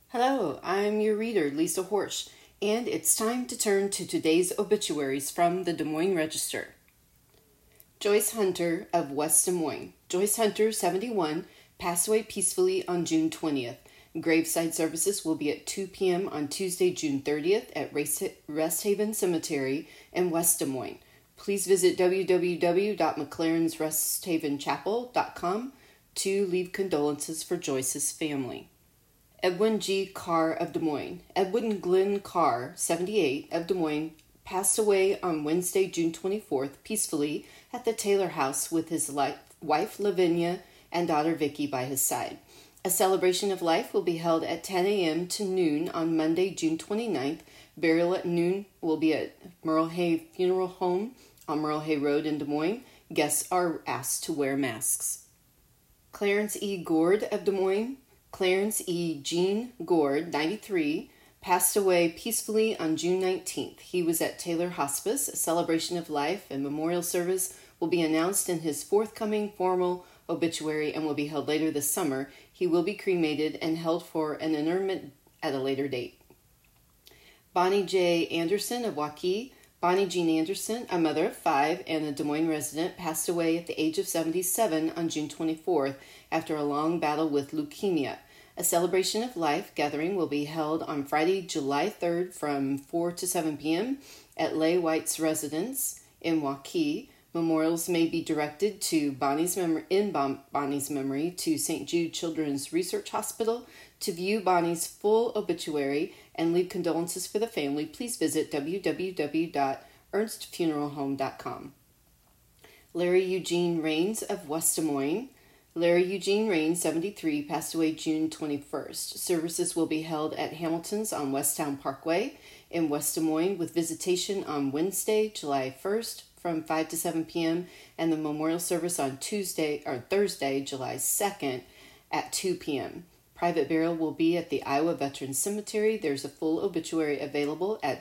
Hello, I'm your reader, Lisa Horsch, and it's time to turn to today's obituaries from the Des Moines Register. Joyce Hunter of West Des Moines. Joyce Hunter, 71, passed away peacefully on June 20th. Graveside services will be at 2 p.m. on Tuesday, June 30th at Rest Haven Cemetery in West Des Moines. Please visit www.mclaren'sresthavenchapel.com to leave condolences for Joyce's family. Edwin G. Carr of Des Moines. Edwin Glenn Carr, 78, of Des Moines, passed away on Wednesday, June 24th, peacefully at the Taylor House with his wife Lavinia and daughter Vicky by his side. A celebration of life will be held at 10 a.m. to noon on Monday, June 29th. Burial at noon will be at Merle Hay Funeral Home on Merle Hay Road in Des Moines. Guests are asked to wear masks. Clarence E. Gord of Des Moines. Clarence E. Jean Gord, 93, passed away peacefully on June 19th. He was at Taylor Hospice. A celebration of life and memorial service will be announced in his forthcoming formal obituary and will be held later this summer. He will be cremated and held for an interment at a later date. Bonnie J. Anderson of Waukee. Bonnie Jean Anderson, a mother of 5 and a Des Moines resident, passed away at the age of 77 on June 24th after a long battle with leukemia. A celebration of life gathering will be held on Friday, July 3rd from 4 to 7 p.m. at Leigh White's residence in Waukee. Memorials may be directed to Bonnie's memory to St. Jude Children's Research Hospital. To view Bonnie's full obituary and leave condolences for the family, please visit www.ernstfuneralhome.com. Larry Eugene Rains of West Des Moines. Larry Eugene Rains, 73, passed away June 21st. Services will be held at Hamilton's on Westtown Parkway in West Des Moines with visitation on Wednesday, July 1st from 5 to 7 p.m. and the memorial service on Thursday, July 2nd at 2 p.m. Private burial will be at the Iowa Veterans Cemetery. There's a full obituary available at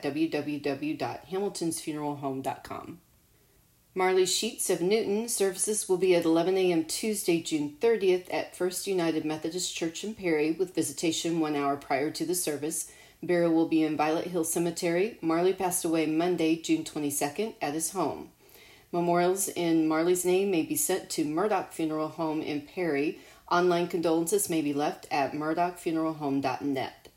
www.hamiltonsfuneralhome.com. Marley Sheets of Newton. Services will be at 11 a.m. Tuesday, June 30th at First United Methodist Church in Perry with visitation 1 hour prior to the service. Burial will be in Violet Hill Cemetery. Marley passed away Monday, June 22nd at his home. Memorials in Marley's name may be sent to Murdoch Funeral Home in Perry. Online condolences may be left at murdochfuneralhome.net.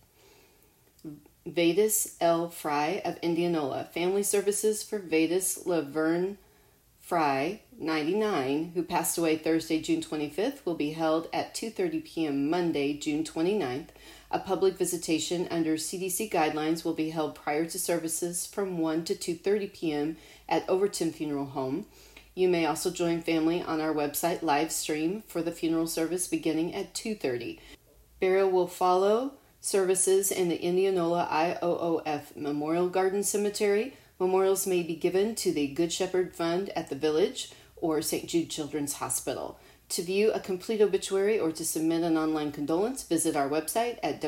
Vedas L. Fry of Indianola. Family services for Vedas Laverne Fry, 99, who passed away Thursday, June 25th, will be held at 2:30 p.m. Monday, June 29th. A public visitation under CDC guidelines will be held prior to services from 1 to 2:30 p.m. at Overton Funeral Home. You may also join family on our website live stream for the funeral service beginning at 2:30. Burial will follow services in the Indianola IOOF Memorial Garden Cemetery. Memorials may be given to the Good Shepherd Fund at the Village or St. Jude Children's Hospital. To view a complete obituary or to submit an online condolence, visit our website at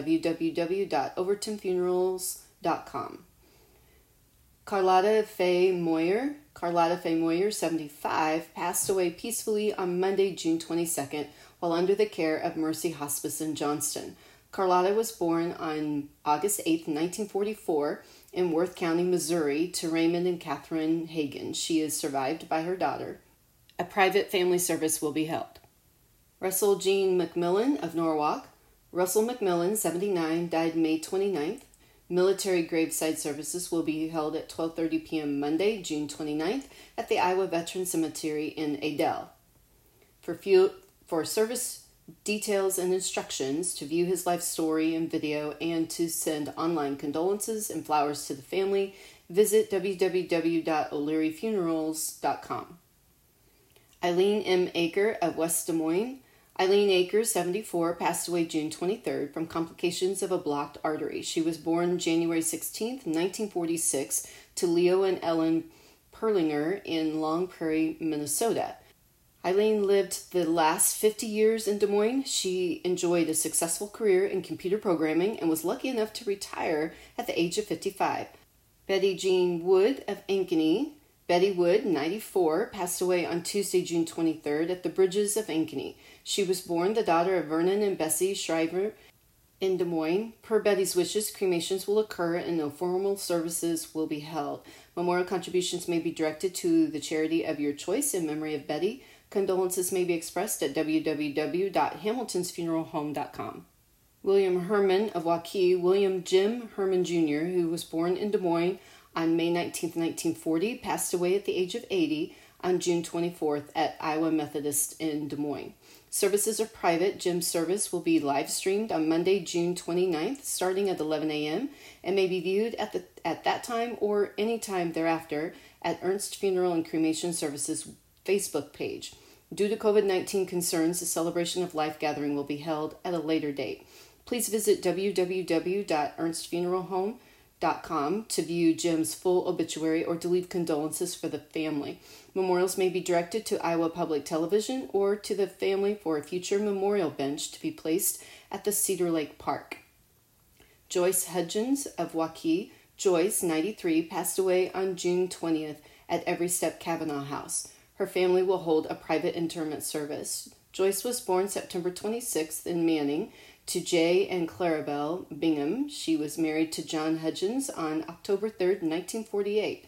www.overtonfunerals.com. Carlotta Faye Moyer. Carlotta Faye Moyer, 75, passed away peacefully on Monday, June 22nd, while under the care of Mercy Hospice in Johnston. Carlotta was born on August 8, 1944, in Worth County, Missouri, to Raymond and Catherine Hagan. She is survived by her daughter. A private family service will be held. Russell Jean McMillan of Norwalk. Russell McMillan, 79, died May 29th. Military graveside services will be held at 12:30 p.m. Monday, June 29th, at the Iowa Veterans Cemetery in Adel. For service details and instructions, to view his life story and video, and to send online condolences and flowers to the family, visit www.o'learyfunerals.com. Eileen M. Aker of West Des Moines. Eileen Aker, 74, passed away June 23rd from complications of a blocked artery. She was born January 16th, 1946, to Leo and Ellen Perlinger in Long Prairie, Minnesota. Eileen lived the last 50 years in Des Moines. She enjoyed a successful career in computer programming and was lucky enough to retire at the age of 55. Betty Jean Wood of Ankeny. Betty Wood, 94, passed away on Tuesday, June 23rd at the Bridges of Ankeny. She was born the daughter of Vernon and Bessie Shriver In Des Moines, per Betty's wishes, cremations will occur and no formal services will be held. Memorial contributions may be directed to the charity of your choice in memory of Betty. Condolences may be expressed at www.hamiltonsfuneralhome.com. William Herman of Waukee, William Jim Herman Jr., who was born in Des Moines on May 19, 1940, passed away at the age of 80 on June 24th at Iowa Methodist in Des Moines. Services are private. Jim's service will be live streamed on Monday, June 29th, starting at 11 a.m. and may be viewed at that time or any time thereafter at Ernst Funeral and Cremation Services Facebook page. Due to COVID-19 concerns, the Celebration of Life gathering will be held at a later date. Please visit www.ernstfuneralhome.com to view Jim's full obituary or to leave condolences for the family. Memorials may be directed to Iowa Public Television or to the family for a future memorial bench to be placed at the Cedar Lake Park. Joyce Hudgens of Waukee, Joyce, 93, passed away on June 20th at Every Step Kavanaugh House. Her family will hold a private interment service. Joyce was born September 26th in Manning to Jay and Clarabelle Bingham. She was married to John Hudgens on October 3rd, 1948.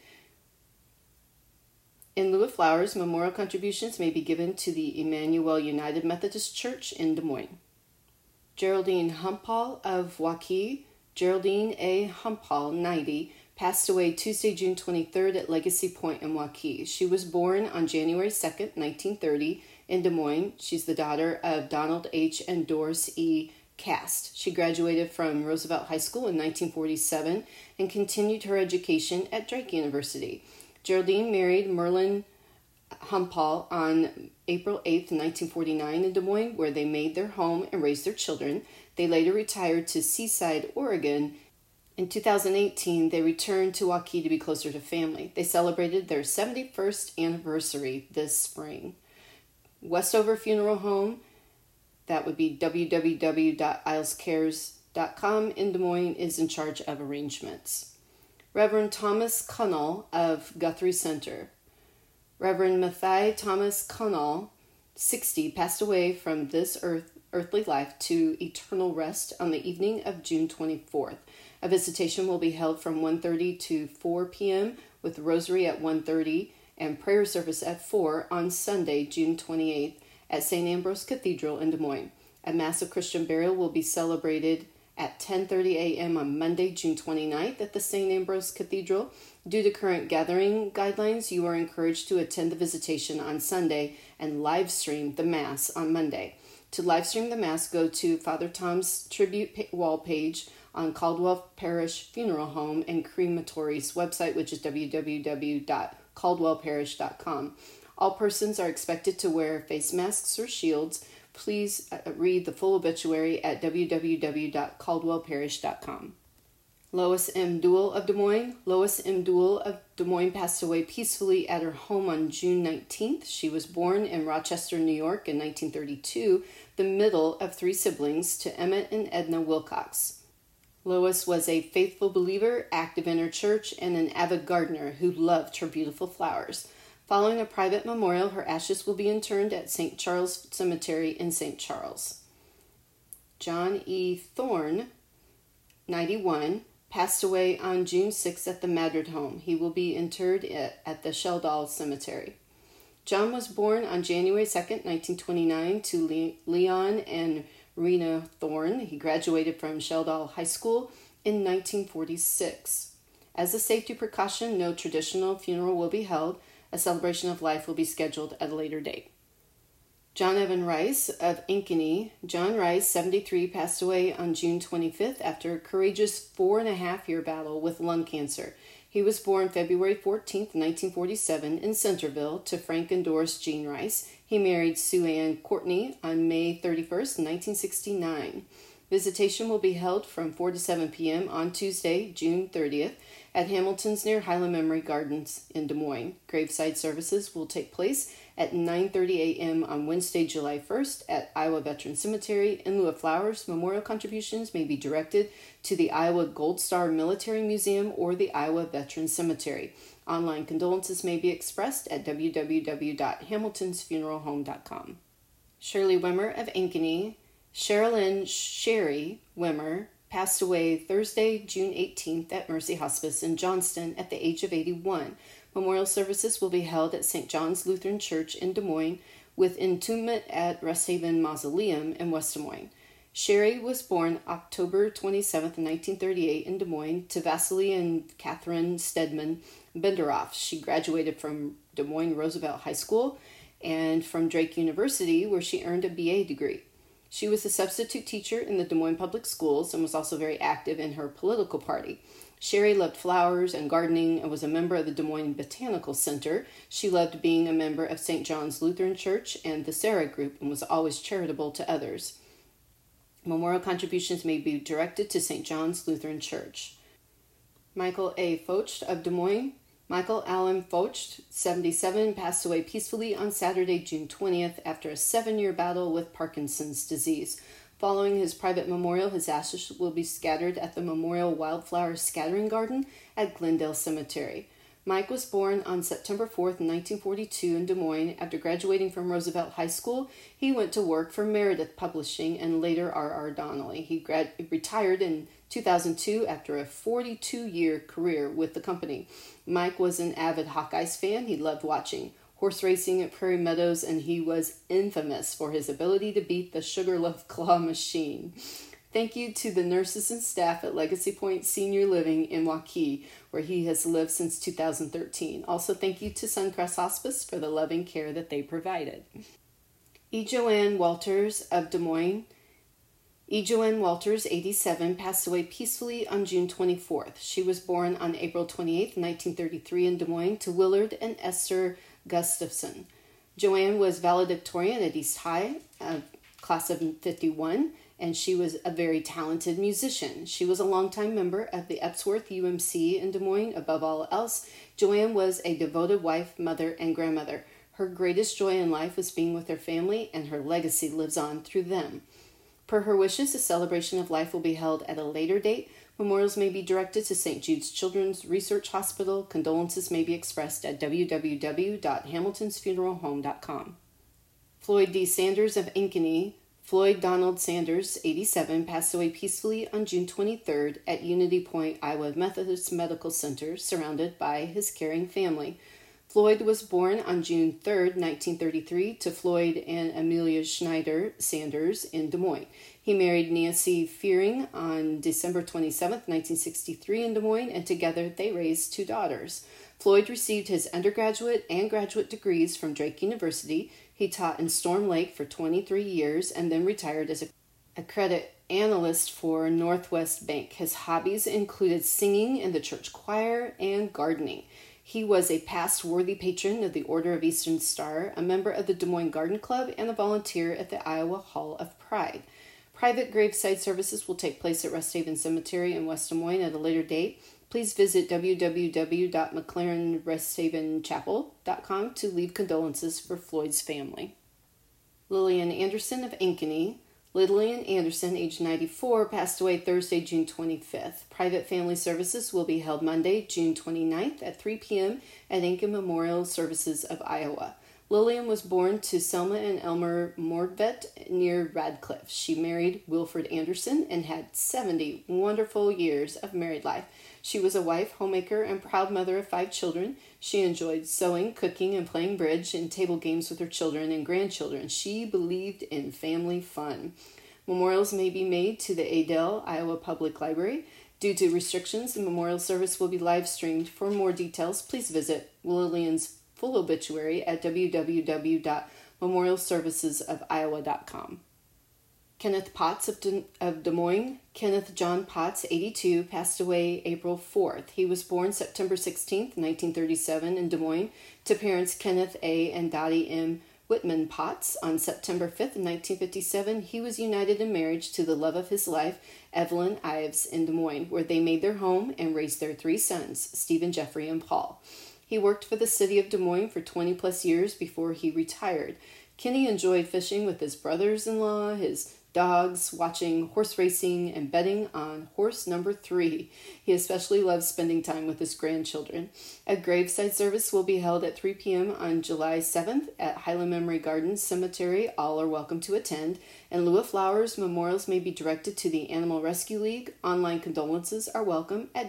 In lieu of flowers, memorial contributions may be given to the Emmanuel United Methodist Church in Des Moines. Geraldine Humpall of Waukee, Geraldine A. Humpall, 90, passed away Tuesday, June 23rd at Legacy Point in Waukee. She was born on January 2nd, 1930 in Des Moines. She's the daughter of Donald H. and Doris E. Cast. She graduated from Roosevelt High School in 1947 and continued her education at Drake University. Geraldine married Merlin Humpall on April 8, 1949 in Des Moines, where they made their home and raised their children. They later retired to Seaside, Oregon. In 2018, they returned to Waukee to be closer to family. They celebrated their 71st anniversary this spring. Westover Funeral Home, that would be www.ilescares.com in Des Moines, is in charge of arrangements. Reverend Thomas Cunnell of Guthrie Center. Reverend Mathai Thomas Cunnell, 60, passed away from this earthly life to eternal rest on the evening of June 24th. A visitation will be held from 1:30 to 4 p.m. with rosary at 1:30 and prayer service at 4 on Sunday, June 28th at St. Ambrose Cathedral in Des Moines. A Mass of Christian burial will be celebrated at 10:30 a.m. on Monday, June 29th at the St. Ambrose Cathedral. Due to current gathering guidelines, you are encouraged to attend the visitation on Sunday and live stream the Mass on Monday. To live stream the Mass, go to Father Tom's Tribute wall page on Caldwell Parish Funeral Home and Crematory's website, which is www.caldwellparish.com. All persons are expected to wear face masks or shields. Please read the full obituary at www.caldwellparish.com. Lois M. Duell of Des Moines. Lois M. Duell of Des Moines passed away peacefully at her home on June 19th. She was born in Rochester, New York in 1932, the middle of three siblings to Emmett and Edna Wilcox. Lois was a faithful believer, active in her church, and an avid gardener who loved her beautiful flowers. Following a private memorial, her ashes will be interred at St. Charles Cemetery in St. Charles. John E. Thorne, 91, passed away on June 6th at the Madrid home. He will be interred at the Sheldall Cemetery. John was born on January 2nd, 1929 to Leon and Rena Thorne. He graduated from Sheldall High School in 1946. As a safety precaution, no traditional funeral will be held. A celebration of life will be scheduled at a later date. John Evan Rice of Ankeny. John Rice, 73, passed away on June 25th after a courageous 4.5-year battle with lung cancer. He was born February 14th, 1947 in Centerville to Frank and Doris Jean Rice. He married Sue Ann Courtney on May 31st, 1969. Visitation will be held from 4 to 7 p.m. on Tuesday, June 30th at Hamilton's near Highland Memory Gardens in Des Moines. Graveside services will take place at 9:30 a.m. on Wednesday, July 1st at Iowa Veteran Cemetery. In lieu of flowers, memorial contributions may be directed to the Iowa Gold Star Military Museum or the Iowa Veteran Cemetery. Online condolences may be expressed at www.hamiltonsfuneralhome.com. Shirley Wimmer of Ankeny. Sherilyn Sherry Wimmer passed away Thursday, June 18th at Mercy Hospice in Johnston at the age of 81. Memorial services will be held at St. John's Lutheran Church in Des Moines with entombment at Resthaven Mausoleum in West Des Moines. Sherry was born October 27, 1938 in Des Moines to Vasily and Catherine Stedman Benderoff. She graduated from Des Moines Roosevelt High School and from Drake University, where she earned a BA degree. She was a substitute teacher in the Des Moines Public Schools and was also very active in her political party. Sherry loved flowers and gardening and was a member of the Des Moines Botanical Center. She loved being a member of St. John's Lutheran Church and the Sarah Group and was always charitable to others. Memorial contributions may be directed to St. John's Lutheran Church. Michael A. Focht of Des Moines. Michael Allen Focht, 77, passed away peacefully on Saturday, June 20th, after a 7-year battle with Parkinson's disease. Following his private memorial, his ashes will be scattered at the Memorial Wildflower Scattering Garden at Glendale Cemetery. Mike was born on September 4th, 1942 in Des Moines. After graduating from Roosevelt High School, he went to work for Meredith Publishing and later R.R. Donnelley. He retired in 2002 after a 42-year career with the company. Mike was an avid Hawkeyes fan. He loved watching horse racing at Prairie Meadows, and he was infamous for his ability to beat the Sugarloaf Claw machine. Thank you to the nurses and staff at Legacy Point Senior Living in Waukee, where he has lived since 2013. Also, thank you to Suncrest Hospice for the loving care that they provided. E. Joanne Walters of Des Moines. E. Joanne Walters, 87, passed away peacefully on June 24th. She was born on April 28, 1933 in Des Moines to Willard and Esther Gustafson. Joanne was valedictorian at East High, class of 51, and she was a very talented musician. She was a longtime member of the Epsworth UMC in Des Moines. Above all else, Joanne was a devoted wife, mother, and grandmother. Her greatest joy in life was being with her family, and her legacy lives on through them. Per her wishes, a celebration of life will be held at a later date. Memorials may be directed to St. Jude's Children's Research Hospital. Condolences may be expressed at www.hamiltonsfuneralhome.com. Floyd D. Sanders of Ankeny. Floyd Donald Sanders, 87, passed away peacefully on June 23rd at Unity Point, Iowa Methodist Medical Center, surrounded by his caring family. Floyd was born on June 3rd, 1933, to Floyd and Amelia Schneider Sanders in Des Moines. He married Nancy Fearing on December 27th, 1963 in Des Moines, and together they raised 2 daughters. Floyd received his undergraduate and graduate degrees from Drake University. He taught in Storm Lake for 23 years and then retired as a credit analyst for Northwest Bank. His hobbies included singing in the church choir and gardening. He was a past worthy patron of the Order of Eastern Star, a member of the Des Moines Garden Club, and a volunteer at the Iowa Hall of Pride. Private graveside services will take place at Resthaven Cemetery in West Des Moines at a later date. Please visit www.mclarenresthavenchapel.com to leave condolences for Floyd's family. Lillian Anderson of Ankeny. Lillian Anderson, age 94, passed away Thursday, June 25th. Private family services will be held Monday, June 29th at 3 p.m. at Ankeny Memorial Services of Iowa. Lillian was born to Selma and Elmer Mordvet near Radcliffe. She married Wilfred Anderson and had 70 wonderful years of married life. She was a wife, homemaker, and proud mother of 5 children. She enjoyed sewing, cooking, and playing bridge and table games with her children and grandchildren. She believed in family fun. Memorials may be made to the Adel, Iowa Public Library. Due to restrictions, the memorial service will be live streamed. For more details, please visit Lillian's full obituary at www.memorialservicesof.iowa.com. Kenneth Potts of Des Moines. Kenneth John Potts, 82, passed away April 4th. He was born September 16th, 1937 in Des Moines to parents Kenneth A. and Dottie M. Whitman Potts. On September 5th, 1957, he was united in marriage to the love of his life, Evelyn Ives, in Des Moines, where they made their home and raised their 3 sons, Stephen, Jeffrey, and Paul. He worked for the city of Des Moines for 20-plus years before he retired. Kenny enjoyed fishing with his brothers-in-law, his dogs, watching horse racing, and betting on horse number 3. He especially loves spending time with his grandchildren. A graveside service will be held at 3 p.m. on July 7th at Highland Memory Gardens Cemetery. All are welcome to attend. In lieu of flowers, memorials may be directed to the Animal Rescue League. Online condolences are welcome at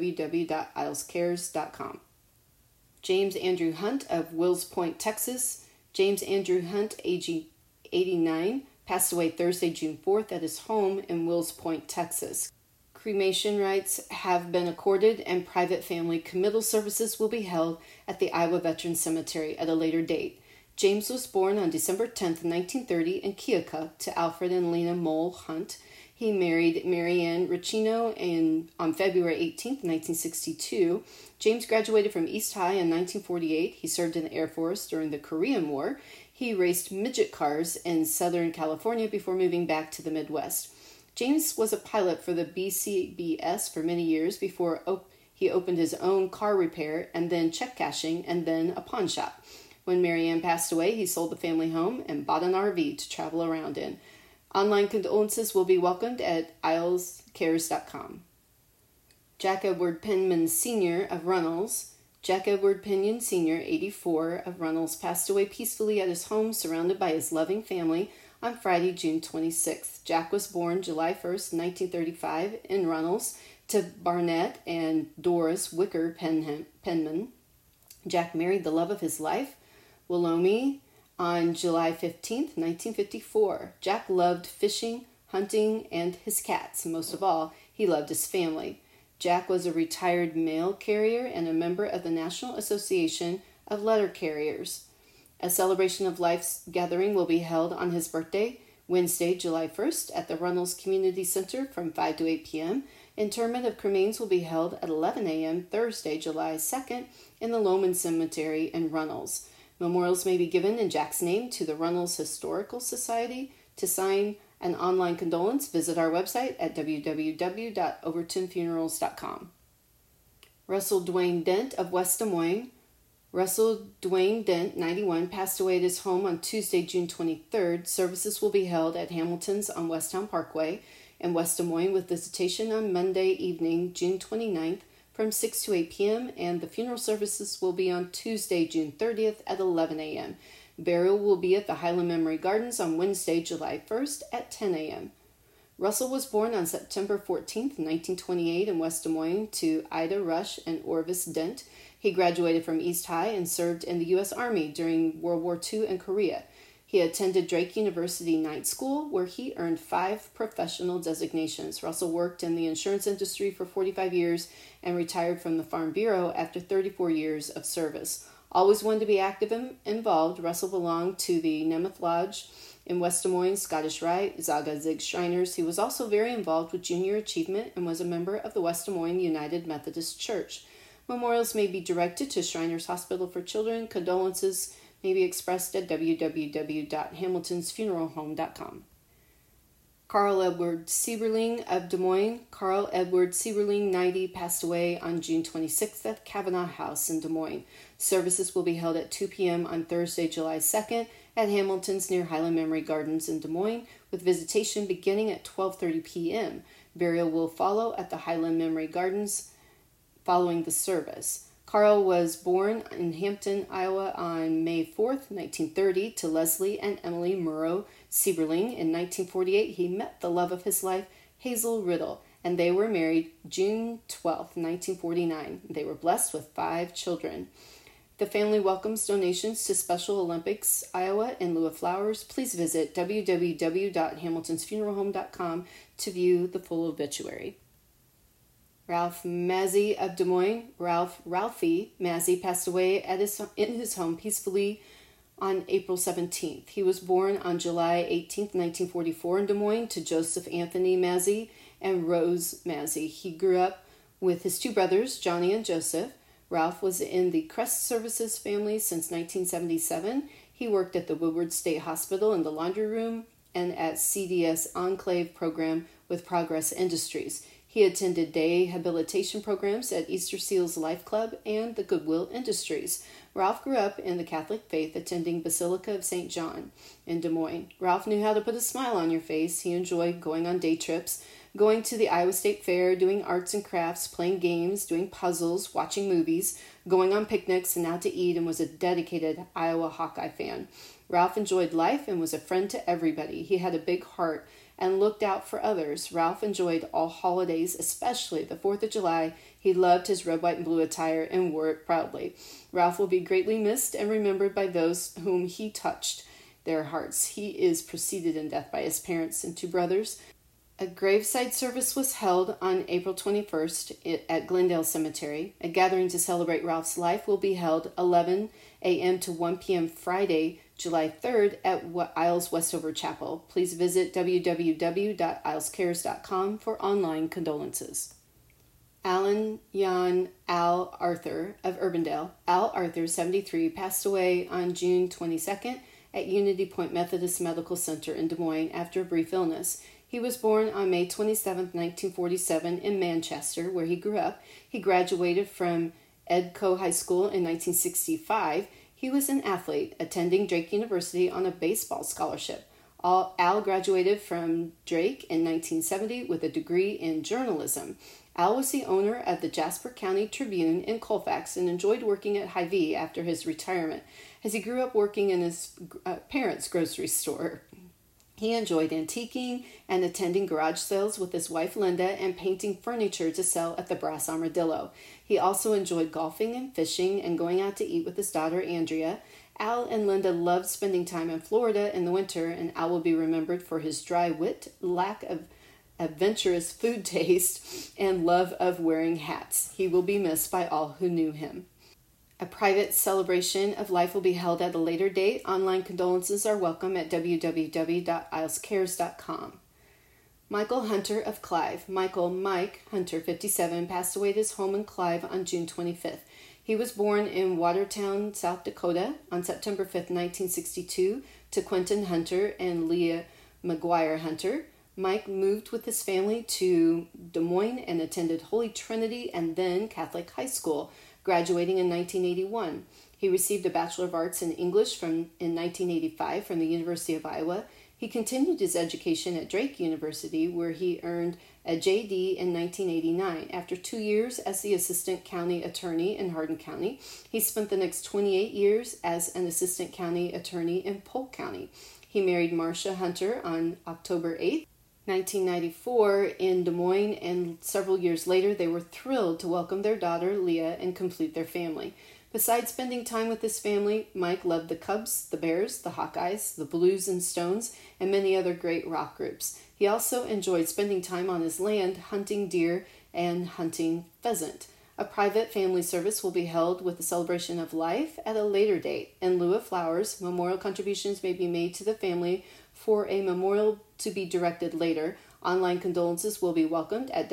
www.ilescares.com. James Andrew Hunt of Wills Point, Texas. James Andrew Hunt, age 89, passed away Thursday, June 4th at his home in Wills Point, Texas. Cremation rites have been accorded and private family committal services will be held at the Iowa Veterans Cemetery at a later date. James was born on December 10th, 1930 in Keokuk to Alfred and Lena Mole Hunt. He married Mary Ann Ricino on February 18th, 1962. James graduated from East High in 1948. He served in the Air Force during the Korean War. He raced midget cars in Southern California before moving back to the Midwest. James was a pilot for the BCBS for many years before he opened his own car repair and then check cashing and then a pawn shop. When Mary Ann passed away, he sold the family home and bought an RV to travel around in. Online condolences will be welcomed at ilescares.com. Jack Edward Penman Sr. of Runnels. Jack Edward Penman Sr., 84, of Runnels, passed away peacefully at his home surrounded by his loving family on Friday, June 26th. Jack was born July 1st, 1935, in Runnels to Barnett and Doris Wicker Penman. Jack married the love of his life, Willomie, on July 15th, 1954. Jack loved fishing, hunting, and his cats. Most of all, he loved his family. Jack was a retired mail carrier and a member of the National Association of Letter Carriers. A celebration of life's gathering will be held on his birthday, Wednesday, July 1st, at the Runnels Community Center from 5 to 8 p.m. Interment of cremains will be held at 11 a.m. Thursday, July 2nd, in the Lohman Cemetery in Runnels. Memorials may be given in Jack's name to the Runnels Historical Society. To sign an online condolence, visit our website at www.overtonfunerals.com. Russell Dwayne Dent of West Des Moines. Russell Dwayne Dent, 91, passed away at his home on Tuesday, June 23rd. Services will be held at Hamilton's on Westtown Parkway in West Des Moines with visitation on Monday evening, June 29th from 6 to 8 p.m. and the funeral services will be on Tuesday, June 30th at 11 a.m. Burial will be at the Highland Memory Gardens on Wednesday, July 1st at 10 a.m. Russell was born on September 14th, 1928 in West Des Moines to Ida Rush and Orvis Dent. He graduated from East High and served in the U.S. Army during World War II and Korea. He attended Drake University Night School, where he earned 5 professional designations. Russell worked in the insurance industry for 45 years and retired from the Farm Bureau after 34 years of service. Always wanted to be active and involved, Russell belonged to the Nemeth Lodge in West Des Moines, Scottish Rite, Zaga Zig Shriners. He was also very involved with Junior Achievement and was a member of the West Des Moines United Methodist Church. Memorials may be directed to Shriners Hospital for Children. Condolences may be expressed at www.hamiltonsfuneralhome.com. Carl Edward Sieberling of Des Moines. Carl Edward Sieberling, 90, passed away on June 26th at Kavanaugh House in Des Moines. Services will be held at 2 p.m. on Thursday, July 2nd at Hamilton's near Highland Memory Gardens in Des Moines, with visitation beginning at 12:30 p.m. Burial will follow at the Highland Memory Gardens following the service. Carl was born in Hampton, Iowa on May 4th, 1930 to Leslie and Emily Murrow Sieberling. In 1948, he met the love of his life, Hazel Riddle, and they were married June 12th, 1949. They were blessed with 5 children. The family welcomes donations to Special Olympics Iowa in lieu of flowers. Please visit www.hamiltonsfuneralhome.com to view the full obituary. Ralph Mazzy of Des Moines. Ralphie Mazzy passed away in his home peacefully on April 17th. He was born on July 18th, 1944 in Des Moines to Joseph Anthony Mazzy and Rose Mazzy. He grew up with his 2 brothers, Johnny and Joseph. Ralph was in the Crest Services family since 1977. He worked at the Woodward State Hospital in the laundry room and at CDS Enclave program with Progress Industries. He attended day habilitation programs at Easter Seals Life Club and the Goodwill Industries. Ralph grew up in the Catholic faith, attending Basilica of St. John in Des Moines. Ralph knew how to put a smile on your face. He enjoyed going on day trips, going to the Iowa State Fair, doing arts and crafts, playing games, doing puzzles, watching movies, going on picnics, and out to eat, and was a dedicated Iowa Hawkeye fan. Ralph enjoyed life and was a friend to everybody. He had a big heart and looked out for others. Ralph enjoyed all holidays, especially the 4th of July. He loved his red, white, and blue attire and wore it proudly. Ralph will be greatly missed and remembered by those whom he touched their hearts. He is preceded in death by his parents and 2 brothers. A graveside service was held on April 21st at Glendale Cemetery. A gathering to celebrate Ralph's life will be held 11 a.m. to 1 p.m. Friday, July 3rd at Isles Westover Chapel. Please visit www.ilescares.com for online condolences. Alan Jan Al Arthur of Urbandale. Al Arthur, 73, passed away on June 22nd at Unity Point Methodist Medical Center in Des Moines after a brief illness. He was born on May 27, 1947 in Manchester, where he grew up. He graduated from Edco High School in 1965. He was an athlete, attending Drake University on a baseball scholarship. Al graduated from Drake in 1970 with a degree in journalism. Al was the owner of the Jasper County Tribune in Colfax and enjoyed working at Hy-Vee after his retirement, as he grew up working in his parents' grocery store. He enjoyed antiquing and attending garage sales with his wife Linda and painting furniture to sell at the Brass Armadillo. He also enjoyed golfing and fishing and going out to eat with his daughter Andrea. Al and Linda loved spending time in Florida in the winter, and Al will be remembered for his dry wit, lack of adventurous food taste, and love of wearing hats. He will be missed by all who knew him. A private celebration of life will be held at a later date. Online condolences are welcome at www.ilescares.com. Michael Hunter of Clive. Mike Hunter, 57, passed away at his home in Clive on June 25th. He was born in Watertown, South Dakota on September 5th, 1962, to Quentin Hunter and Leah McGuire Hunter. Mike moved with his family to Des Moines and attended Holy Trinity and then Catholic High School, graduating in 1981. He received a Bachelor of Arts in English in 1985 from the University of Iowa. He continued his education at Drake University, where he earned a JD in 1989. After 2 years as the Assistant County Attorney in Hardin County, he spent the next 28 years as an Assistant County Attorney in Polk County. He married Marcia Hunter on October 8th, 1994 in Des Moines, and several years later they were thrilled to welcome their daughter Leah and complete their family. Besides spending time with his family, Mike loved the Cubs, the Bears, the Hawkeyes, the Blues and Stones, and many other great rock groups. He also enjoyed spending time on his land, hunting deer and hunting pheasant. A private family service will be held with the celebration of life at a later date. In lieu of flowers, memorial contributions may be made to the family for a memorial to be directed later. Online condolences will be welcomed at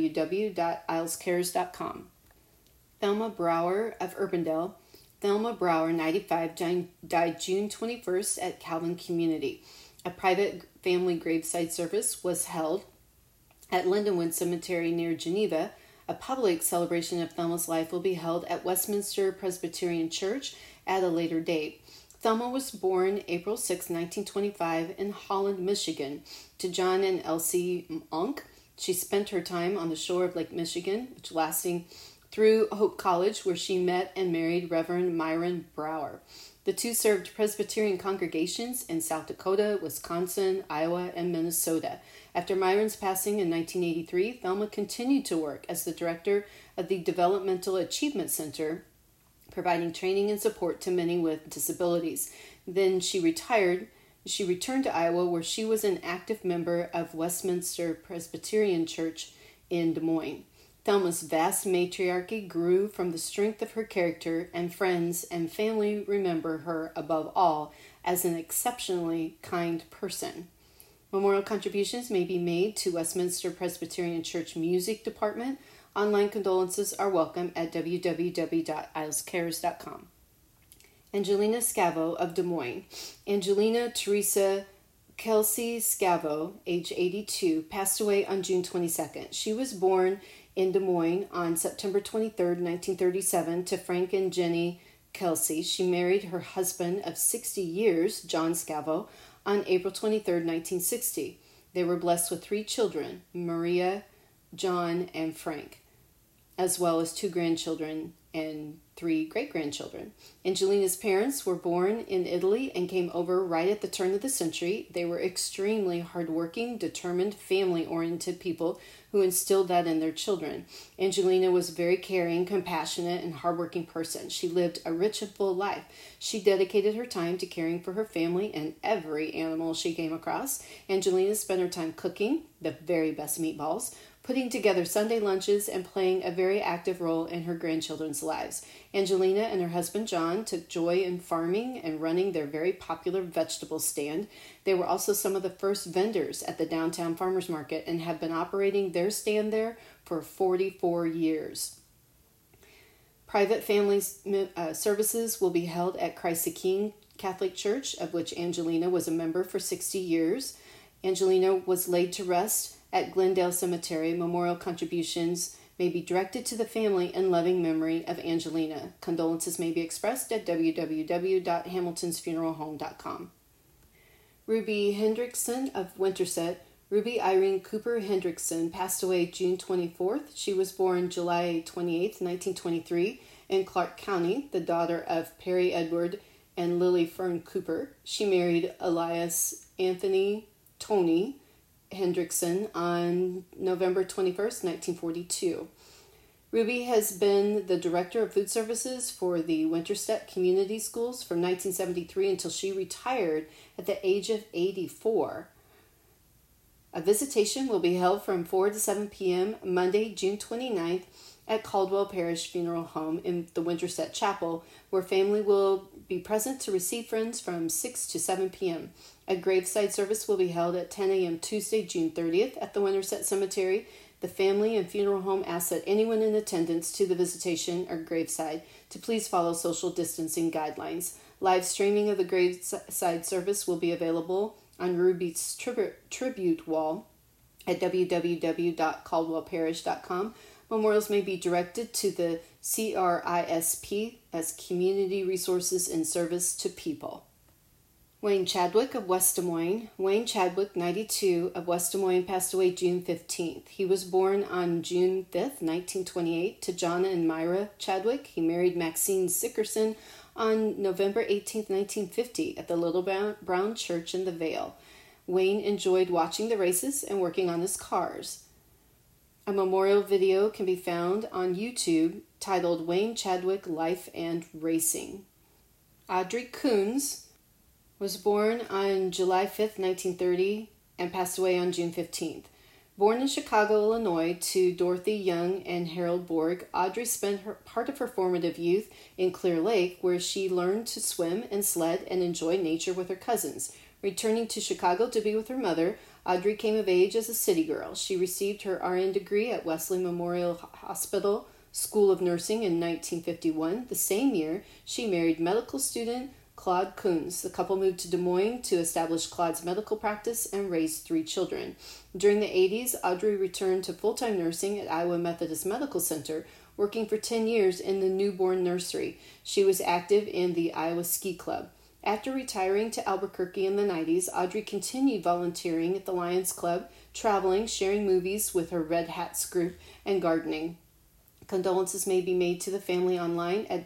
www.ilescares.com. Thelma Brower of Urbandale. Thelma Brower, 95, died June 21st at Calvin Community. A private family graveside service was held at Lindenwood Cemetery near Geneva. A public celebration of Thelma's life will be held at Westminster Presbyterian Church at a later date. Thelma was born April 6, 1925 in Holland, Michigan, to John and Elsie Unk. She spent her time on the shore of Lake Michigan, which lasting through Hope College, where she met and married Reverend Myron Brower. The two served Presbyterian congregations in South Dakota, Wisconsin, Iowa, and Minnesota. After Myron's passing in 1983, Thelma continued to work as the director of the Developmental Achievement Center, providing training and support to many with disabilities. Then she retired. She returned to Iowa, where she was an active member of Westminster Presbyterian Church in Des Moines. Thelma's vast matriarchy grew from the strength of her character, and friends and family remember her above all as an exceptionally kind person. Memorial contributions may be made to Westminster Presbyterian Church Music Department. Online condolences are welcome at www.ilescares.com. Angelina Scavo of Des Moines. Angelina Teresa Kelsey Scavo, age 82, passed away on June 22nd. She was born in Des Moines on September 23rd, 1937, to Frank and Jenny Kelsey. She married her husband of 60 years, John Scavo, on April 23rd, 1960. They were blessed with 3 children, Maria, John, and Frank, as well as 2 grandchildren and 3 great-grandchildren. Angelina's parents were born in Italy and came over right at the turn of the century. They were extremely hardworking, determined, family-oriented people who instilled that in their children. Angelina was a very caring, compassionate, and hardworking person. She lived a rich and full life. She dedicated her time to caring for her family and every animal she came across. Angelina spent her time cooking the very best meatballs, putting together Sunday lunches, and playing a very active role in her grandchildren's lives. Angelina and her husband John took joy in farming and running their very popular vegetable stand. They were also some of the first vendors at the downtown farmers market and have been operating their stand there for 44 years. Private family services will be held at Christ the King Catholic Church, of which Angelina was a member for 60 years. Angelina was laid to rest at Glendale Cemetery. Memorial contributions may be directed to the family in loving memory of Angelina. Condolences may be expressed at www.hamiltonsfuneralhome.com. Ruby Hendrickson of Winterset. Ruby Irene Cooper Hendrickson passed away June 24th. She was born July 28th, 1923, in Clark County, the daughter of Perry Edward and Lily Fern Cooper. She married Elias Anthony Tony Hendrickson on November 21st, 1942. Ruby has been the director of food services for the Winterset Community Schools from 1973 until she retired at the age of 84. A visitation will be held from 4 to 7 p.m. Monday, June 29th at Caldwell Parish Funeral Home in the Winterset Chapel, where family will be present to receive friends from 6 to 7 p.m. A graveside service will be held at 10 a.m. Tuesday, June 30th at the Winterset Cemetery. The family and funeral home asks that anyone in attendance to the visitation or graveside to please follow social distancing guidelines. Live streaming of the graveside service will be available on Ruby's tribute wall at www.caldwellparish.com. Memorials may be directed to the CRISP as Community Resources in Service to People. Wayne Chadwick of West Des Moines. Wayne Chadwick, 92, of West Des Moines, passed away June 15th. He was born on June 5th, 1928, to John and Myra Chadwick. He married Maxine Sickerson on November 18th, 1950, at the Little Brown Church in the Vale. Wayne enjoyed watching the races and working on his cars. A memorial video can be found on YouTube titled Wayne Chadwick Life and Racing. Audrey Coons was born on July 5th, 1930, and passed away on June 15th. Born in Chicago, Illinois, to Dorothy Young and Harold Borg, Audrey spent part of her formative youth in Clear Lake, where she learned to swim and sled and enjoy nature with her cousins. Returning to Chicago to be with her mother, Audrey came of age as a city girl. She received her RN degree at Wesley Memorial Hospital School of Nursing in 1951. The same year, she married medical student Claude Coons. The couple moved to Des Moines to establish Claude's medical practice and raised 3 children. During the 80s, Audrey returned to full-time nursing at Iowa Methodist Medical Center, working for 10 years in the newborn nursery. She was active in the Iowa Ski Club. After retiring to Albuquerque in the 90s, Audrey continued volunteering at the Lions Club, traveling, sharing movies with her Red Hats group, and gardening. Condolences may be made to the family online at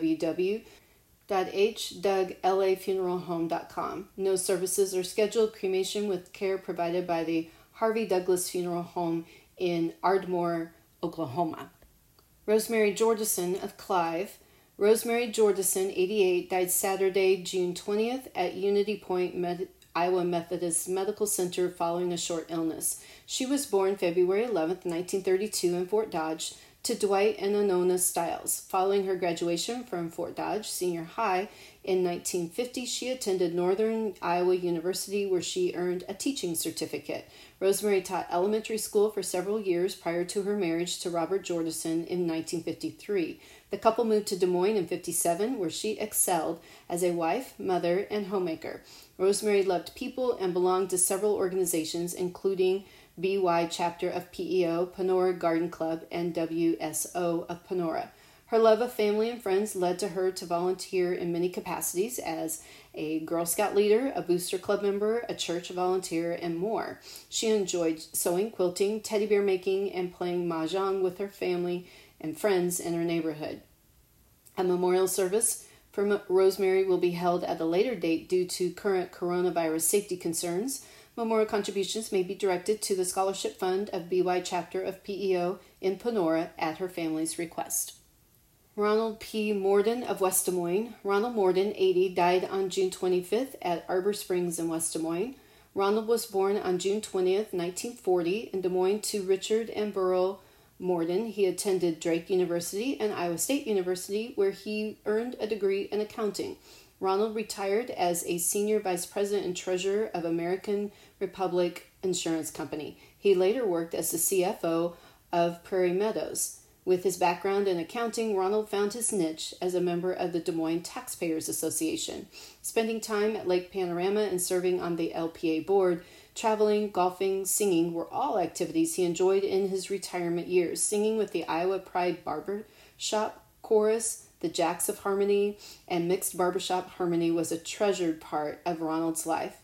www.hduglafuneralhome.com. No services are scheduled. Cremation with care provided by the Harvey Douglas Funeral Home in Ardmore, Oklahoma. Rosemary Jordison of Clive. Rosemary Jordison, 88, died Saturday, June 20th at Unity Point, Iowa Methodist Medical Center following a short illness. She was born February 11th, 1932 in Fort Dodge to Dwight and Anona Stiles. Following her graduation from Fort Dodge Senior High in 1950, she attended Northern Iowa University, where she earned a teaching certificate. Rosemary taught elementary school for several years prior to her marriage to Robert Jordison in 1953. The couple moved to Des Moines in 57, where she excelled as a wife, mother, and homemaker. Rosemary loved people and belonged to several organizations, including BY chapter of PEO, Panora Garden Club, and WSO of Panora. Her love of family and friends led to her to volunteer in many capacities as a Girl Scout leader, a Booster Club member, a church volunteer, and more. She enjoyed sewing, quilting, teddy bear making, and playing mahjong with her family and friends in her neighborhood. A memorial service for Rosemary will be held at a later date due to current coronavirus safety concerns. Memorial contributions may be directed to the Scholarship Fund of BY Chapter of PEO in Panora at her family's request. Ronald P. Morden of West Des Moines. Ronald Morden, 80, died on June 25th at Arbor Springs in West Des Moines. Ronald was born on June 20th, 1940, in Des Moines to Richard and Burl Morden. He attended Drake University and Iowa State University, where he earned a degree in accounting. Ronald retired as a senior vice president and treasurer of American Republic Insurance Company. He later worked as the CFO of Prairie Meadows. With his background in accounting, Ronald found his niche as a member of the Des Moines Taxpayers Association. Spending time at Lake Panorama and serving on the LPA board, traveling, golfing, singing were all activities he enjoyed in his retirement years. Singing with the Iowa Pride Barbershop Chorus, the Jacks of Harmony, and Mixed Barbershop Harmony was a treasured part of Ronald's life.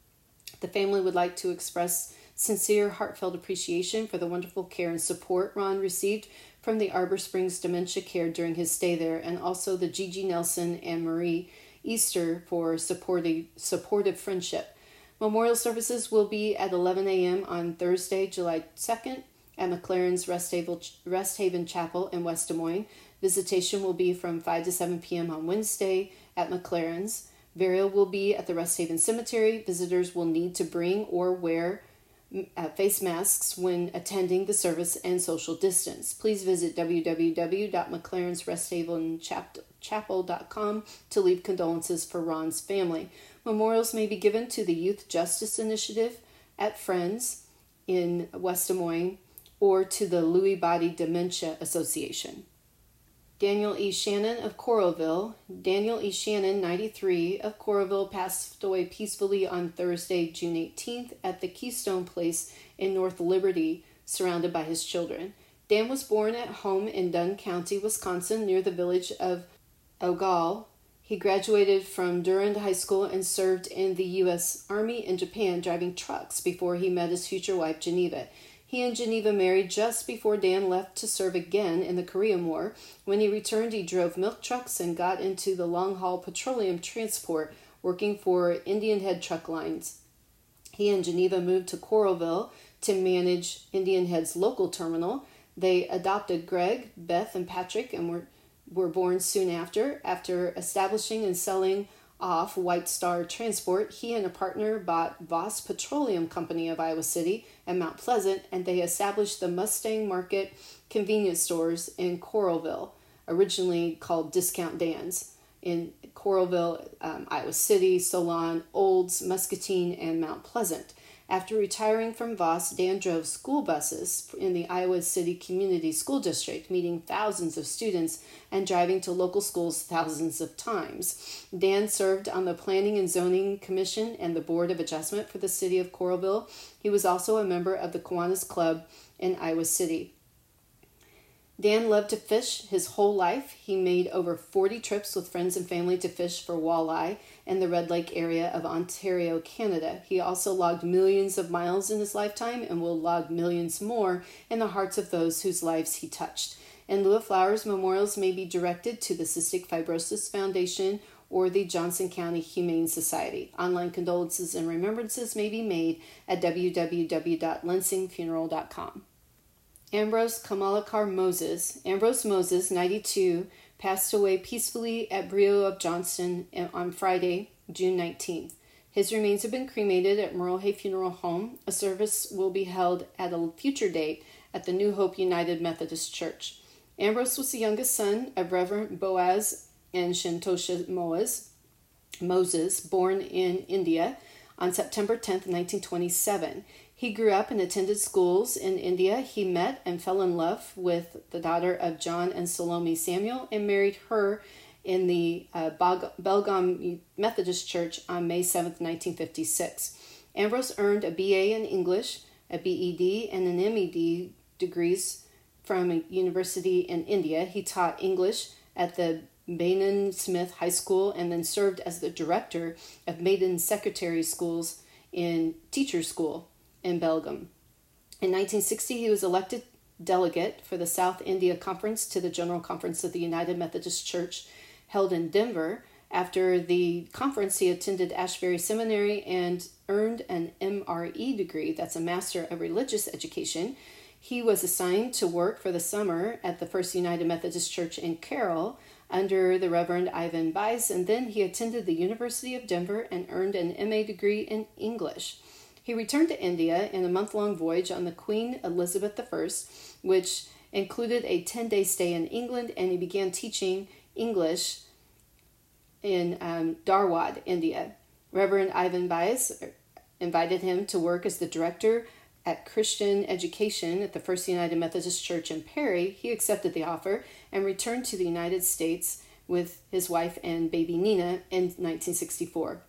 The family would like to express sincere, heartfelt appreciation for the wonderful care and support Ron received from the Arbor Springs Dementia Care during his stay there, and also the Gigi Nelson and Marie Easter for supportive friendship. Memorial services will be at 11 a.m. on Thursday, July 2nd at McLaren's Rest Haven Chapel in West Des Moines. Visitation will be from 5 to 7 p.m. on Wednesday at McLaren's. Burial will be at the Rest Haven Cemetery. Visitors will need to bring or wear face masks when attending the service and social distance. Please visit www.mclarensresthavenchapel.com to leave condolences for Ron's family. Memorials may be given to the Youth Justice Initiative at Friends in West Des Moines or to the Lewy Body Dementia Association. Daniel E. Shannon of Coralville. Daniel E. Shannon, 93, of Coralville, passed away peacefully on Thursday, June 18th at the Keystone Place in North Liberty, surrounded by his children. Dan was born at home in Dunn County, Wisconsin, near the village of Ogal. He graduated from Durand High School and served in the U.S. Army in Japan, driving trucks before he met his future wife, Geneva. He and Geneva married just before Dan left to serve again in the Korean War. When he returned, he drove milk trucks and got into the long-haul petroleum transport, working for Indian Head Truck Lines. He and Geneva moved to Coralville to manage Indian Head's local terminal. They adopted Greg, Beth, and Patrick and were born soon after. After establishing and selling off White Star Transport, he and a partner bought Voss Petroleum Company of Iowa City and Mount Pleasant, and they established the Mustang Market convenience stores in Coralville, originally called Discount Dan's, in Coralville, Iowa City, Solon, Olds, Muscatine, and Mount Pleasant. After retiring from Voss, Dan drove school buses in the Iowa City Community School District, meeting thousands of students and driving to local schools thousands of times. Dan served on the Planning and Zoning Commission and the Board of Adjustment for the city of Coralville. He was also a member of the Kiwanis Club in Iowa City. Dan loved to fish his whole life. He made over 40 trips with friends and family to fish for walleye in the Red Lake area of Ontario, Canada. He also logged millions of miles in his lifetime and will log millions more in the hearts of those whose lives he touched. In lieu of flowers, memorials may be directed to the Cystic Fibrosis Foundation or the Johnson County Humane Society. Online condolences and remembrances may be made at www.lensingfuneral.com. Ambrose Kamalakar Moses. Ambrose Moses, 92, passed away peacefully at Brio of Johnston on Friday, June 19th. His remains have been cremated at Merle Hay Funeral Home. A service will be held at a future date at the New Hope United Methodist Church. Ambrose was the youngest son of Reverend Boaz and Shantosha Moses, born in India on September 10th, 1927. He grew up and attended schools in India. He met and fell in love with the daughter of John and Salome Samuel and married her in the Belgaum Methodist Church on May 7th, 1956. Ambrose earned a BA in English, a BEd, and an MEd degrees from a university in India. He taught English at the Bainin Smith High School and then served as the director of Maiden Secretary Schools in Teacher School in Belgium. In 1960, he was elected delegate for the South India Conference to the General Conference of the United Methodist Church held in Denver. After the conference, he attended Ashbury Seminary and earned an MRE degree, that's a Master of Religious Education. He was assigned to work for the summer at the First United Methodist Church in Carroll under the Reverend Ivan Bies, and then he attended the University of Denver and earned an MA degree in English. He returned to India in a month-long voyage on the Queen Elizabeth I, which included a 10-day stay in England, and he began teaching English in Dharwad, India. Reverend Ivan Bies invited him to work as the director at Christian Education at the First United Methodist Church in Perry. He accepted the offer and returned to the United States with his wife and baby Nina in 1964.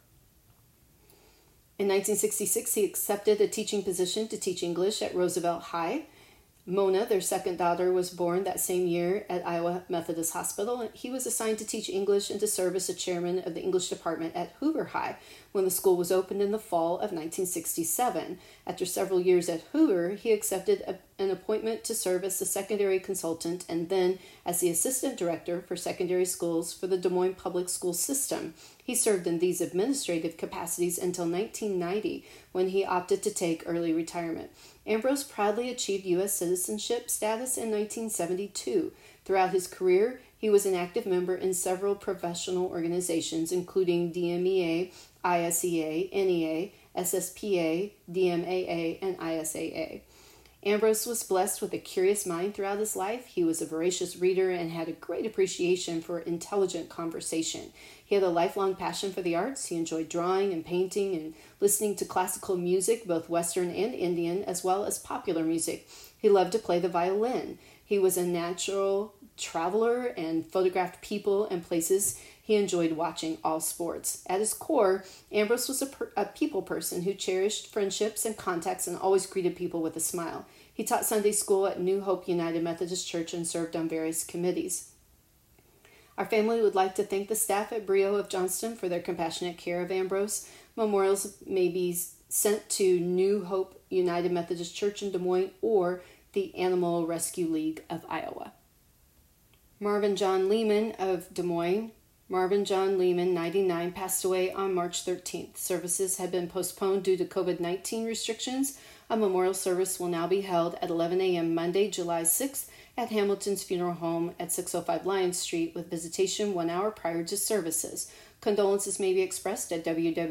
In 1966, he accepted a teaching position to teach English at Roosevelt High. Mona, their second daughter, was born that same year at Iowa Methodist Hospital. He was assigned to teach English and to serve as the chairman of the English department at Hoover High when the school was opened in the fall of 1967. After several years at Hoover, he accepted an appointment to serve as the secondary consultant and then as the assistant director for secondary schools for the Des Moines Public School System. He served in these administrative capacities until 1990, when he opted to take early retirement. Ambrose proudly achieved U.S. citizenship status in 1972. Throughout his career, he was an active member in several professional organizations, including DMEA, ISEA, NEA, SSPA, DMAA, and ISAA. Ambrose was blessed with a curious mind throughout his life. He was a voracious reader and had a great appreciation for intelligent conversation. He had a lifelong passion for the arts. He enjoyed drawing and painting and listening to classical music, both Western and Indian, as well as popular music. He loved to play the violin. He was a natural traveler and photographed people and places. He enjoyed watching all sports. At his core, Ambrose was a people person who cherished friendships and contacts and always greeted people with a smile. He taught Sunday school at New Hope United Methodist Church and served on various committees. Our family would like to thank the staff at Brio of Johnston for their compassionate care of Ambrose. Memorials may be sent to New Hope United Methodist Church in Des Moines or the Animal Rescue League of Iowa. Marvin John Lehman of Des Moines. Marvin John Lehman, 99, passed away on March 13th. Services had been postponed due to COVID-19 restrictions. A memorial service will now be held at 11 a.m. Monday, July 6th at Hamilton's Funeral Home at 605 Lyons Street with visitation 1 hour prior to services. Condolences may be expressed at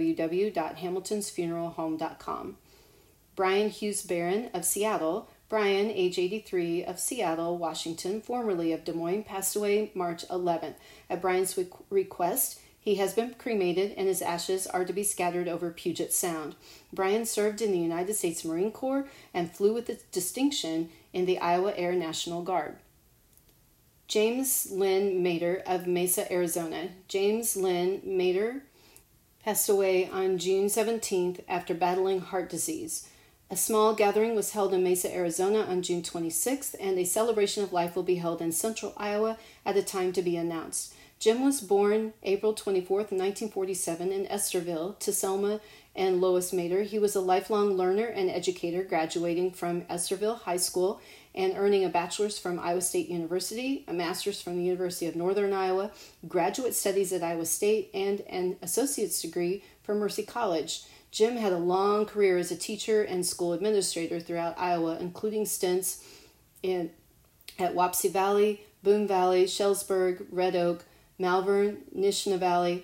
www.hamiltonsfuneralhome.com. Brian Hughes Barron of Seattle. Brian, age 83, of Seattle, Washington, formerly of Des Moines, passed away March 11th. At Brian's request, he has been cremated and his ashes are to be scattered over Puget Sound. Brian served in the United States Marine Corps and flew with distinction in the Iowa Air National Guard. James Lynn Mater of Mesa, Arizona. James Lynn Mater passed away on June 17th after battling heart disease. A small gathering was held in Mesa, Arizona on June 26th, and a celebration of life will be held in central Iowa at a time to be announced. Jim was born April 24th, 1947 in Estherville to Selma and Lois Mater. He was a lifelong learner and educator, graduating from Estherville High School and earning a bachelor's from Iowa State University, a master's from the University of Northern Iowa, graduate studies at Iowa State, and an associate's degree from Mercy College. Jim had a long career as a teacher and school administrator throughout Iowa, including stints at Wapsie Valley, Boone Valley, Shellsburg, Red Oak, Malvern, Nishna Valley,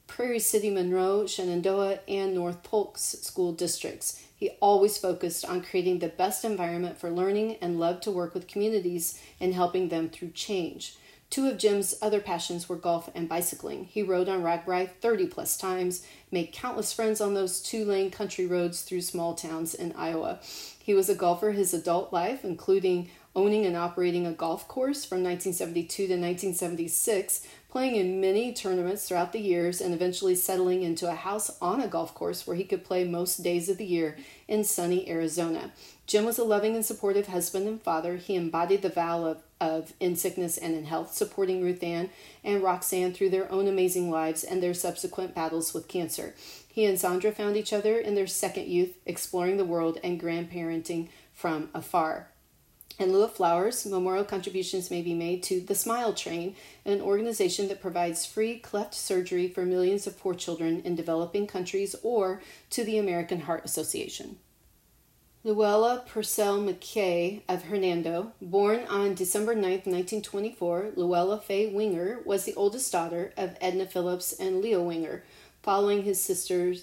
Prairie City, Monroe, Shenandoah, and North Polk school districts. He always focused on creating the best environment for learning and loved to work with communities and helping them through change. Two of Jim's other passions were golf and bicycling. He rode on RAGBRAI 30-plus times, made countless friends on those two-lane country roads through small towns in Iowa. He was a golfer his adult life, including owning and operating a golf course from 1972 to 1976, playing in many tournaments throughout the years, and eventually settling into a house on a golf course where he could play most days of the year in sunny Arizona. Jim was a loving and supportive husband and father. He embodied the vow of in sickness and in health, supporting Ruth Ann and Roxanne through their own amazing lives and their subsequent battles with cancer. He and Sandra found each other in their second youth, exploring the world and grandparenting from afar. In lieu of flowers, memorial contributions may be made to The Smile Train, an organization that provides free cleft surgery for millions of poor children in developing countries, or to the American Heart Association. Luella Purcell McKay of Hernando, born on December 9, 1924, Luella Faye Winger was the oldest daughter of Edna Phillips and Leo Winger, following his sisters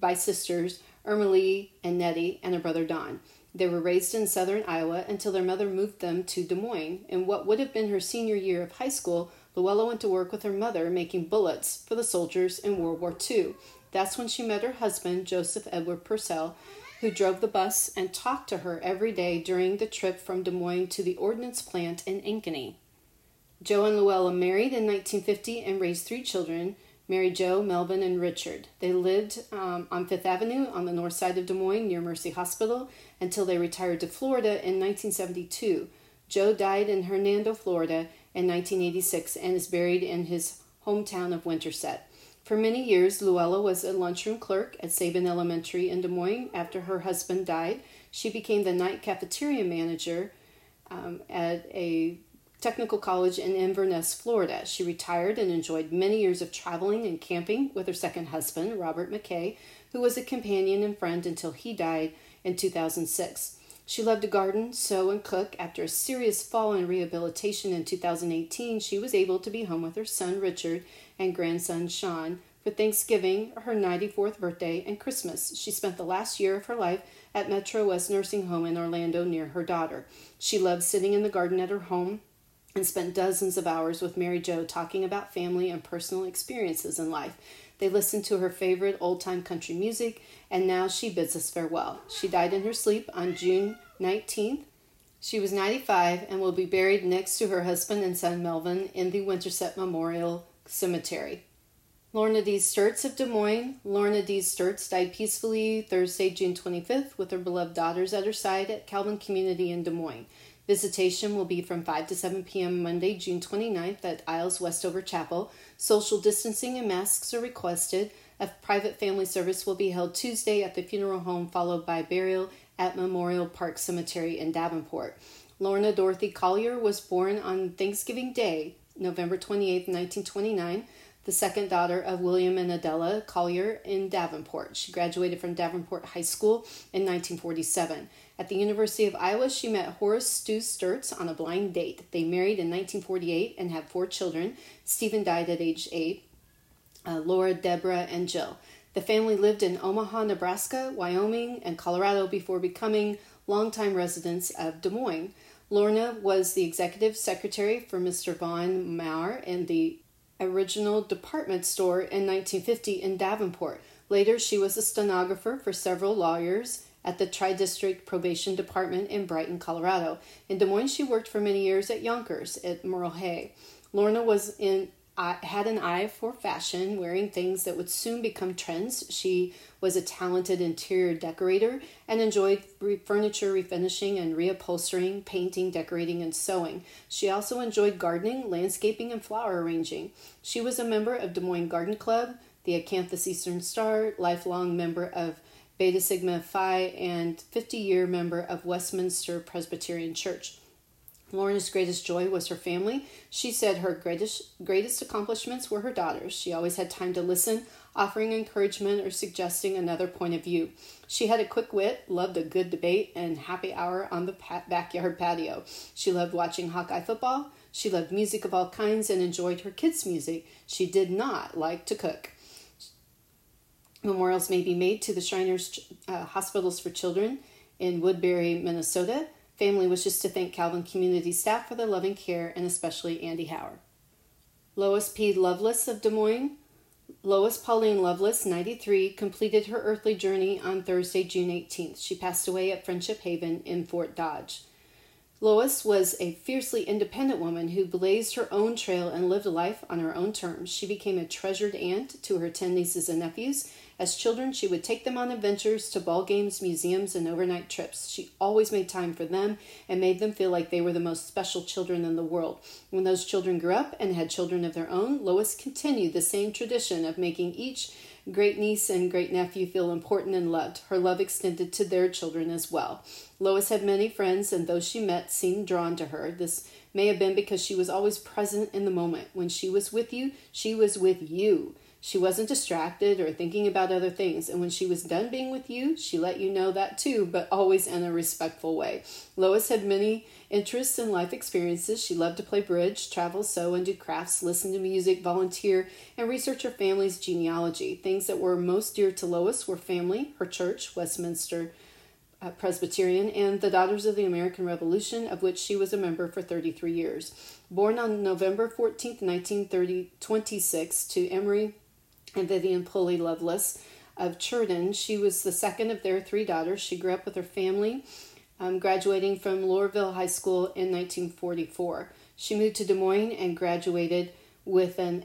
Irma Lee and Nettie and a brother Don. They were raised in southern Iowa until their mother moved them to Des Moines. In what would have been her senior year of high school, Luella went to work with her mother making bullets for the soldiers in World War II. That's when she met her husband, Joseph Edward Purcell, who drove the bus and talked to her every day during the trip from Des Moines to the ordnance plant in Ankeny. Joe and Luella married in 1950 and raised 3 children, Mary Jo, Melvin, and Richard. They lived on Fifth Avenue on the north side of Des Moines near Mercy Hospital until they retired to Florida in 1972. Joe died in Hernando, Florida in 1986 and is buried in his hometown of Winterset. For many years, Luella was a lunchroom clerk at Sabin Elementary in Des Moines. After her husband died, she became the night cafeteria manager at a technical college in Inverness, Florida. She retired and enjoyed many years of traveling and camping with her second husband, Robert McKay, who was a companion and friend until he died in 2006. She loved to garden, sew, and cook. After a serious fall in rehabilitation in 2018, she was able to be home with her son, Richard, and grandson, Sean, for Thanksgiving, her 94th birthday, and Christmas. She spent the last year of her life at Metro West Nursing Home in Orlando near her daughter. She loved sitting in the garden at her home and spent dozens of hours with Mary Jo talking about family and personal experiences in life. They listened to her favorite old-time country music, and now she bids us farewell. She died in her sleep on June 19th. She was 95 and will be buried next to her husband and son Melvin in the Winterset Memorial Cemetery. Lorna D. Sturts of Des Moines. Lorna D. Sturts died peacefully Thursday, June 25th, with her beloved daughters at her side at Calvin Community in Des Moines. Visitation will be from 5 to 7 p.m. Monday, June 29th at Isles Westover Chapel. Social distancing and masks are requested. A private family service will be held Tuesday at the funeral home, followed by burial at Memorial Park Cemetery in Davenport. Lorna Dorothy Collier was born on Thanksgiving Day, November 28, 1929, the second daughter of William and Adela Collier in Davenport. She graduated from Davenport High School in 1947. At the University of Iowa, she met Horace Stu Sturts on a blind date. They married in 1948 and had 4 children. Stephen died at age 8, Laura, Deborah, and Jill. The family lived in Omaha, Nebraska, Wyoming, and Colorado before becoming longtime residents of Des Moines. Lorna was the executive secretary for Mr. Von Maur in the original department store in 1950 in Davenport. Later, she was a stenographer for several lawyers at the Tri-District Probation Department in Brighton, Colorado. In Des Moines, she worked for many years at Yonkers at Merle Hay. Lorna had an eye for fashion, wearing things that would soon become trends. She was a talented interior decorator and enjoyed furniture refinishing and reupholstering, painting, decorating, and sewing. She also enjoyed gardening, landscaping, and flower arranging. She was a member of Des Moines Garden Club, the Acanthus Eastern Star, lifelong member of Beta Sigma Phi, and 50-year member of Westminster Presbyterian Church. Lorna's greatest joy was her family. She said her greatest accomplishments were her daughters. She always had time to listen, offering encouragement or suggesting another point of view. She had a quick wit, loved a good debate, and happy hour on the backyard patio. She loved watching Hawkeye football. She loved music of all kinds and enjoyed her kids' music. She did not like to cook. Memorials may be made to the Shriners Hospitals for Children in Woodbury, Minnesota. Family wishes to thank Calvin Community staff for their loving care, and especially Andy Hauer. Lois P. Lovelace of Des Moines. Lois Pauline Lovelace, 93, completed her earthly journey on Thursday, June 18th. She passed away at Friendship Haven in Fort Dodge. Lois was a fiercely independent woman who blazed her own trail and lived a life on her own terms. She became a treasured aunt to her 10 nieces and nephews. As children, she would take them on adventures to ball games, museums, and overnight trips. She always made time for them and made them feel like they were the most special children in the world. When those children grew up and had children of their own, Lois continued the same tradition of making each great niece and great nephew feel important and loved. Her love extended to their children as well. Lois had many friends, and those she met seemed drawn to her. This may have been because she was always present in the moment. When she was with you, she was with you. She wasn't distracted or thinking about other things, and when she was done being with you, she let you know that too, but always in a respectful way. Lois had many interests and life experiences. She loved to play bridge, travel, sew, and do crafts, listen to music, volunteer, and research her family's genealogy. Things that were most dear to Lois were family, her church, Westminster Presbyterian, and the Daughters of the American Revolution, of which she was a member for 33 years. Born on November 14th, 1926, to Emery and Vivian Pulley Lovelace of Churton, she was the second of their 3 daughters. She grew up with her family, graduating from Loreauville High School in 1944. She moved to Des Moines and graduated with from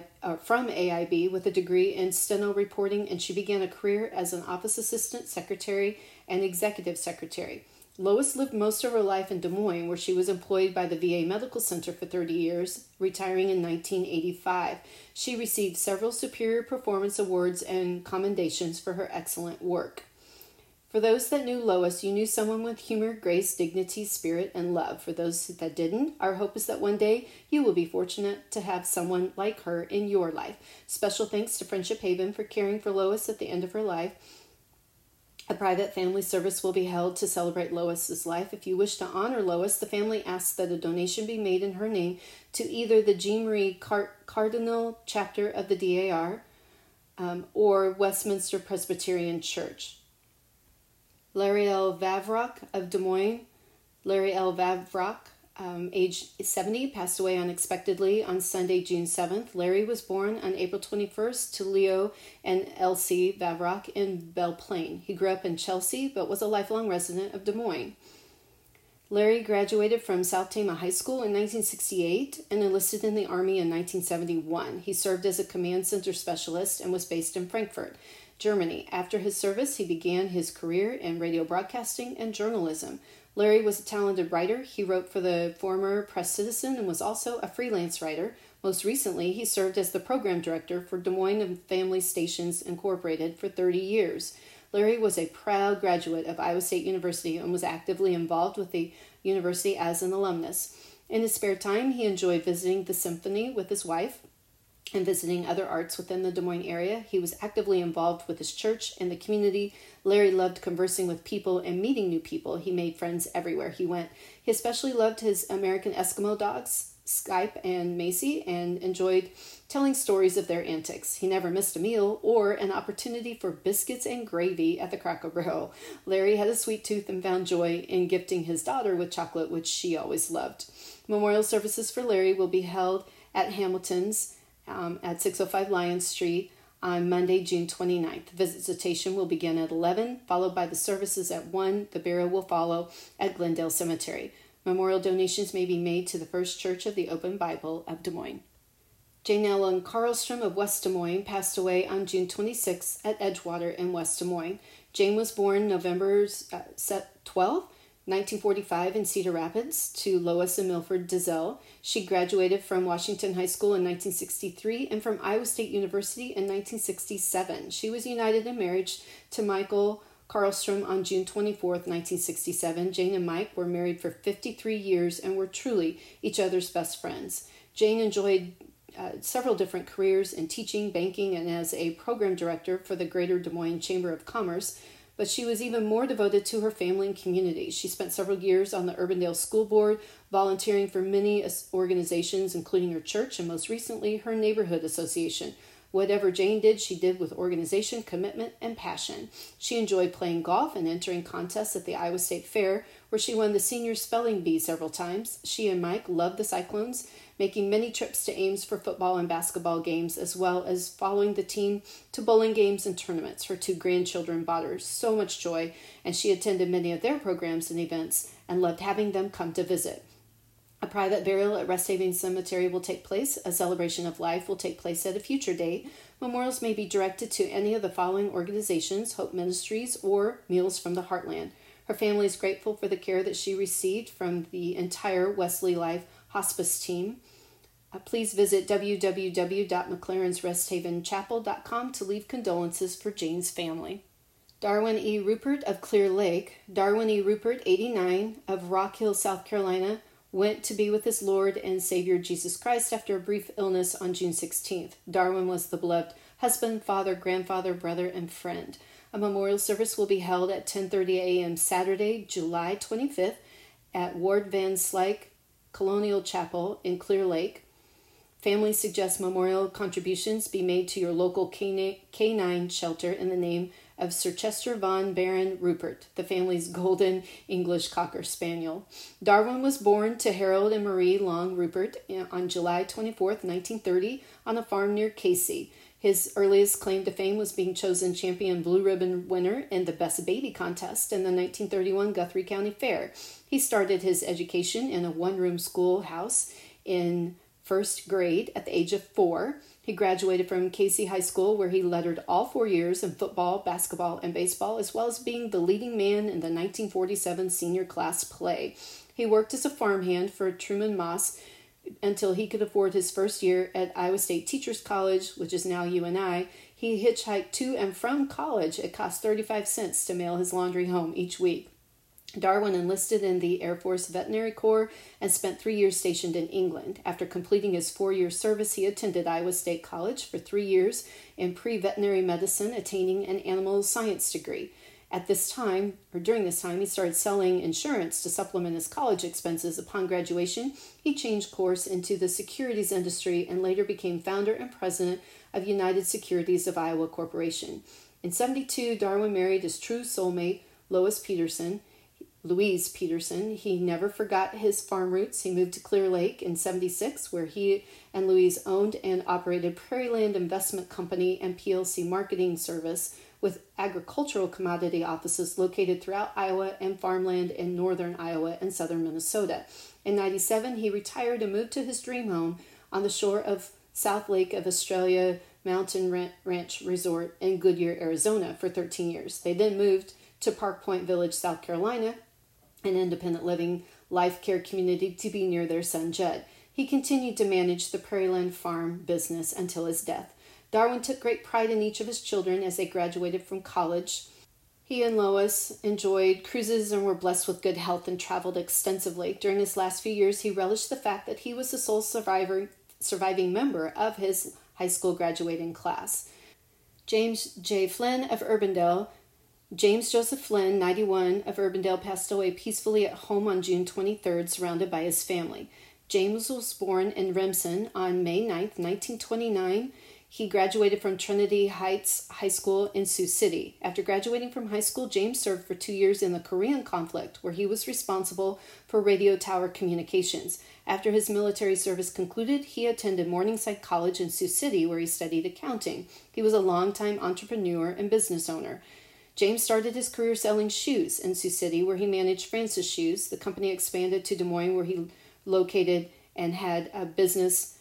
AIB with a degree in steno reporting, and she began a career as an office assistant, secretary, and executive secretary. Lois lived most of her life in Des Moines, where she was employed by the VA Medical Center for 30 years, retiring in 1985. She received several Superior Performance Awards and commendations for her excellent work. For those that knew Lois, you knew someone with humor, grace, dignity, spirit, and love. For those that didn't, our hope is that one day you will be fortunate to have someone like her in your life. Special thanks to Friendship Haven for caring for Lois at the end of her life. A private family service will be held to celebrate Lois's life. If you wish to honor Lois, the family asks that a donation be made in her name to either the Jean Marie Cardinal chapter of the DAR or Westminster Presbyterian Church. Larry L. Vavrock of Des Moines. Larry L. Vavrock, age 70, passed away unexpectedly on Sunday, June 7th. Larry was born on April 21st to Leo and Elsie Vavrock in Belle Plaine. He grew up in Chelsea, but was a lifelong resident of Des Moines. Larry graduated from South Tama High School in 1968 and enlisted in the Army in 1971. He served as a command center specialist and was based in Frankfurt, Germany. After his service, he began his career in radio broadcasting and journalism. Larry was a talented writer. He wrote for the former Press Citizen and was also a freelance writer. Most recently, he served as the program director for Des Moines and Family Stations Incorporated for 30 years. Larry was a proud graduate of Iowa State University and was actively involved with the university as an alumnus. In his spare time, he enjoyed visiting the symphony with his wife and visiting other arts within the Des Moines area. He was actively involved with his church and the community. Larry loved conversing with people and meeting new people. He made friends everywhere he went. He especially loved his American Eskimo dogs, Skype and Macy, and enjoyed telling stories of their antics. He never missed a meal or an opportunity for biscuits and gravy at the Cracker Barrel. Larry had a sweet tooth and found joy in gifting his daughter with chocolate, which she always loved. Memorial services for Larry will be held at Hamilton's at 605 Lyons Street on Monday, June 29th. Visitation will begin at 11, followed by the services at 1. The burial will follow at Glendale Cemetery. Memorial donations may be made to the First Church of the Open Bible of Des Moines. Jane Ellen Carlstrom of West Des Moines passed away on June 26th at Edgewater in West Des Moines. Jane was born November 12th, 1945 in Cedar Rapids to Lois and Milford Dizelle. She graduated from Washington High School in 1963 and from Iowa State University in 1967. She was united in marriage to Michael Carlstrom on June 24th, 1967. Jane and Mike were married for 53 years and were truly each other's best friends. Jane enjoyed several different careers in teaching, banking, and as a program director for the Greater Des Moines Chamber of Commerce, but she was even more devoted to her family and community. She spent several years on the Urbandale School Board, volunteering for many organizations, including her church and most recently her neighborhood association. Whatever Jane did, she did with organization, commitment, and passion. She enjoyed playing golf and entering contests at the Iowa State Fair, where she won the senior spelling bee several times. She and Mike loved the Cyclones, making many trips to Ames for football and basketball games, as well as following the team to bowling games and tournaments. Her 2 grandchildren brought her so much joy, and she attended many of their programs and events and loved having them come to visit. A private burial at Rest Haven Cemetery will take place. A celebration of life will take place at a future date. Memorials may be directed to any of the following organizations: Hope Ministries or Meals from the Heartland. Her family is grateful for the care that she received from the entire Wesley Life Hospice team. Please visit www.mclarensresthavenchapel.com to leave condolences for Jane's family. Darwin E. Rupert of Clear Lake. Darwin E. Rupert, 89, of Rock Hill, South Carolina, went to be with his Lord and Savior Jesus Christ after a brief illness on June 16th. Darwin was the beloved husband, father, grandfather, brother, and friend. A memorial service will be held at 10:30 a.m. Saturday, July 25th at Ward Van Slyke Colonial Chapel in Clear Lake. Families suggest memorial contributions be made to your local canine shelter in the name of Sir Chester Von Baron Rupert, the family's golden English Cocker Spaniel. Darwin was born to Harold and Marie Long Rupert on July 24th, 1930, on a farm near Casey. His earliest claim to fame was being chosen champion blue ribbon winner in the Best Baby contest in the 1931 Guthrie County Fair. He started his education in a one-room schoolhouse in first grade at the age of 4. He graduated from Casey High School, where he lettered all 4 years in football, basketball, and baseball, as well as being the leading man in the 1947 senior class play. He worked as a farmhand for Truman Moss until he could afford his first year at Iowa State Teachers College, which is now UNI. He hitchhiked to and from college. It cost 35 cents to mail his laundry home each week. Darwin enlisted in the Air Force Veterinary Corps and spent 3 years stationed in England. After completing his 4-year service, he attended Iowa State College for 3 years in pre-veterinary medicine, attaining an animal science degree. During this time, he started selling insurance to supplement his college expenses. Upon graduation, he changed course into the securities industry and later became founder and president of United Securities of Iowa Corporation. In 1972, Darwin married his true soulmate, Louise Peterson. He never forgot his farm roots. He moved to Clear Lake in 1976, where he and Louise owned and operated Prairieland Investment Company and PLC Marketing Service, with agricultural commodity offices located throughout Iowa and farmland in northern Iowa and southern Minnesota. In 1997, he retired and moved to his dream home on the shore of South Lake of Australia Mountain Ranch Resort in Goodyear, Arizona for 13 years. They then moved to Park Point Village, South Carolina, an independent living life care community to be near their son Judd. He continued to manage the Prairieland farm business until his death. Darwin took great pride in each of his children as they graduated from college. He and Lois enjoyed cruises and were blessed with good health and traveled extensively. During his last few years, he relished the fact that he was the sole surviving member of his high school graduating class. James J. Flynn of Urbandale. James Joseph Flynn, 91, of Urbandale, passed away peacefully at home on June 23rd, surrounded by his family. James was born in Remsen on May 9th, 1929. He graduated from Trinity Heights High School in Sioux City. After graduating from high school, James served for 2 years in the Korean conflict, where he was responsible for radio tower communications. After his military service concluded, he attended Morningside College in Sioux City, where he studied accounting. He was a longtime entrepreneur and business owner. James started his career selling shoes in Sioux City, where he managed Francis Shoes. The company expanded to Des Moines, where he located and had a business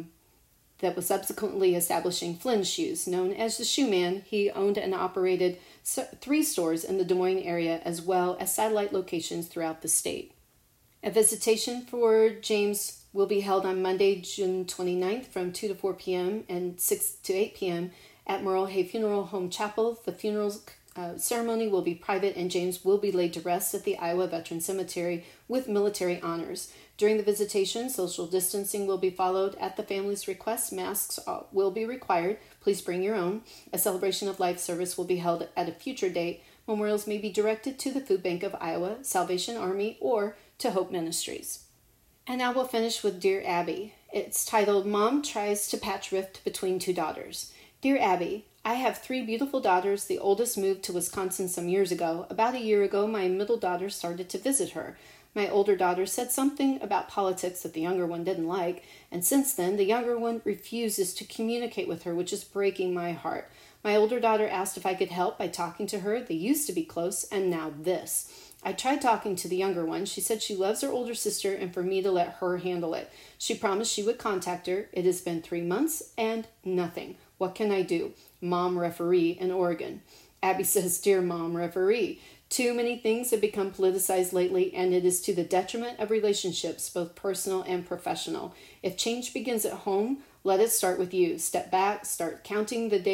that was subsequently establishing Flynn Shoes. Known as the Shoe Man, he owned and operated 3 stores in the Des Moines area, as well as satellite locations throughout the state. A visitation for James will be held on Monday, June 29th from 2 to 4 p.m. and 6 to 8 p.m. at Merle Hay Funeral Home Chapel. The funeral ceremony will be private, and James will be laid to rest at the Iowa Veteran Cemetery with military honors. During the visitation, social distancing will be followed at the family's request. Masks will be required. Please bring your own. A celebration of life service will be held at a future date. Memorials may be directed to the Food Bank of Iowa, Salvation Army, or to Hope Ministries. And now we'll finish with Dear Abby. It's titled, Mom Tries to Patch Rift Between Two Daughters. Dear Abby, I have 3 beautiful daughters. The oldest moved to Wisconsin some years ago. About a year ago, my middle daughter started to visit her. My older daughter said something about politics that the younger one didn't like, and since then, the younger one refuses to communicate with her, which is breaking my heart. My older daughter asked if I could help by talking to her. They used to be close, and now this. I tried talking to the younger one. She said she loves her older sister and for me to let her handle it. She promised she would contact her. It has been 3 months and nothing. What can I do? Mom referee in Oregon. Abby says, Dear Mom referee, too many things have become politicized lately, and it is to the detriment of relationships, both personal and professional. If change begins at home, let it start with you. Step back, stop counting the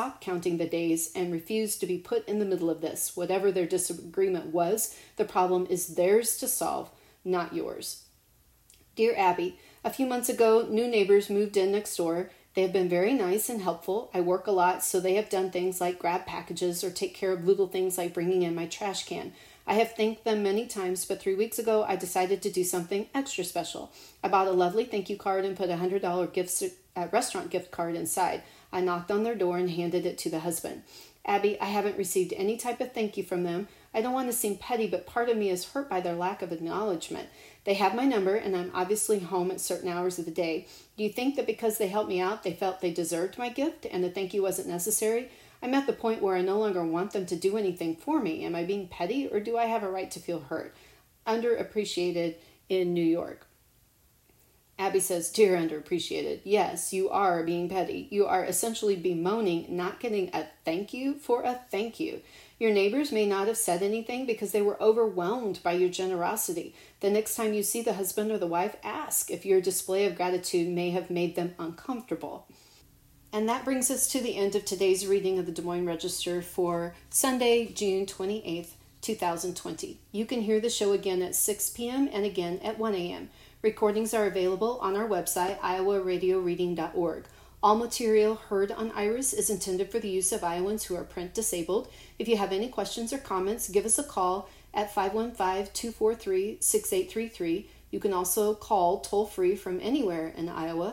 days, and refuse to be put in the middle of this. Whatever their disagreement was, the problem is theirs to solve, not yours. Dear Abby, a few months ago, new neighbors moved in next door. They have been very nice and helpful. I work a lot, so they have done things like grab packages or take care of little things like bringing in my trash can. I have thanked them many times, but 3 weeks ago, I decided to do something extra special. I bought a lovely thank you card and put a $100 restaurant gift card inside. I knocked on their door and handed it to the husband. Abby, I haven't received any type of thank you from them. I don't want to seem petty, but part of me is hurt by their lack of acknowledgement. They have my number, and I'm obviously home at certain hours of the day. Do you think that because they helped me out, they felt they deserved my gift and a thank you wasn't necessary? I'm at the point where I no longer want them to do anything for me. Am I being petty, or do I have a right to feel hurt? Underappreciated in New York. Abby says, Dear underappreciated, yes, you are being petty. You are essentially bemoaning not getting a thank you for a thank you. Your neighbors may not have said anything because they were overwhelmed by your generosity. The next time you see the husband or the wife, ask if your display of gratitude may have made them uncomfortable. And that brings us to the end of today's reading of the Des Moines Register for Sunday, June 28th, 2020. You can hear the show again at 6 p.m. and again at 1 a.m. Recordings are available on our website, iowaradioreading.org. All material heard on IRIS is intended for the use of Iowans who are print disabled. If you have any questions or comments, give us a call at 515-243-6833. You can also call toll-free from anywhere in Iowa,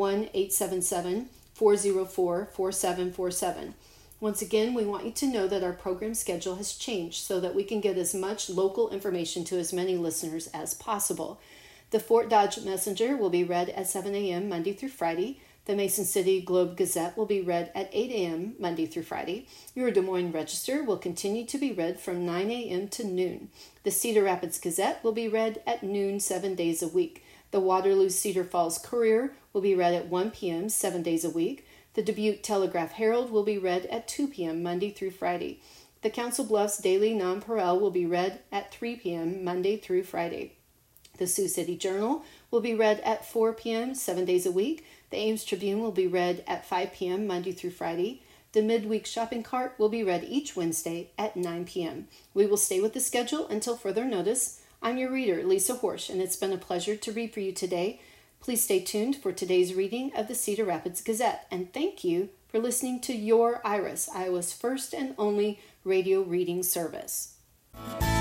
1-877-404-4747. Once again, we want you to know that our program schedule has changed so that we can get as much local information to as many listeners as possible. The Fort Dodge Messenger will be read at 7 a.m. Monday through Friday. The Mason City Globe Gazette will be read at 8 a.m. Monday through Friday. Your Des Moines Register will continue to be read from 9 a.m. to noon. The Cedar Rapids Gazette will be read at noon 7 days a week. The Waterloo Cedar Falls Courier will be read at 1 p.m. 7 days a week. The Dubuque Telegraph Herald will be read at 2 p.m. Monday through Friday. The Council Bluffs Daily Nonpareil will be read at 3 p.m. Monday through Friday. The Sioux City Journal will be read at 4 p.m. 7 days a week. The Ames Tribune will be read at 5 p.m. Monday through Friday. The Midweek Shopping Cart will be read each Wednesday at 9 p.m. We will stay with the schedule until further notice. I'm your reader, Lisa Horsch, and it's been a pleasure to read for you today. Please stay tuned for today's reading of the Cedar Rapids Gazette, and thank you for listening to Your Iris, Iowa's first and only radio reading service.